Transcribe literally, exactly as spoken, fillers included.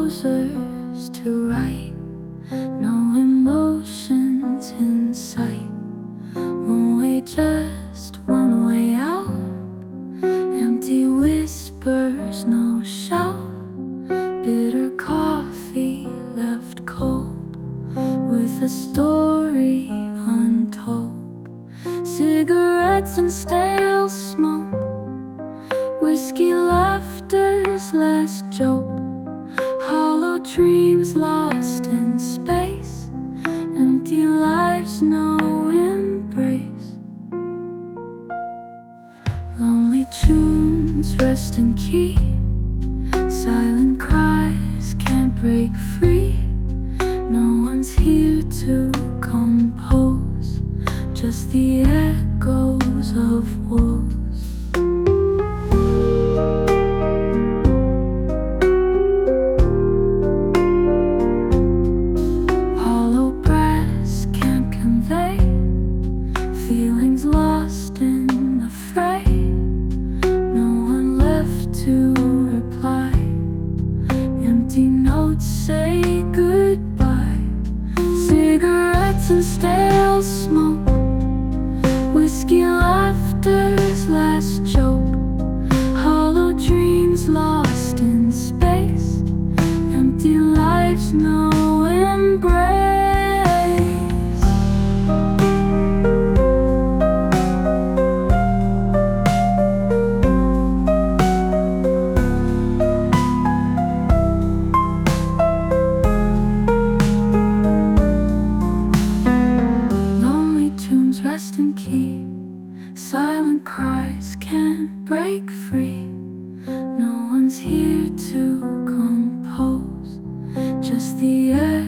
composers to write, no emotions in sight. One way, just one way out. Empty whispers, no shout. Bitter coffee left cold, with a story untold. Cigarettes and stale smoke, whiskey laughter's last joke. Hollow dreams lost in space, empty lives no embrace. Lonely tunes rest in key, silent cries can't break free. No one's here to compose, just the echoes of woes. Hollow brass can't convey feelings lost in the fray. No one left to reply. Empty notes say goodbye. Cigarettes and stale smoke, whiskey laughter's last joke. Hollow dreams lost in space, empty lives no embrace. Lonely tunes rest in key, silent cries can't break free. No one's here to compose, just the air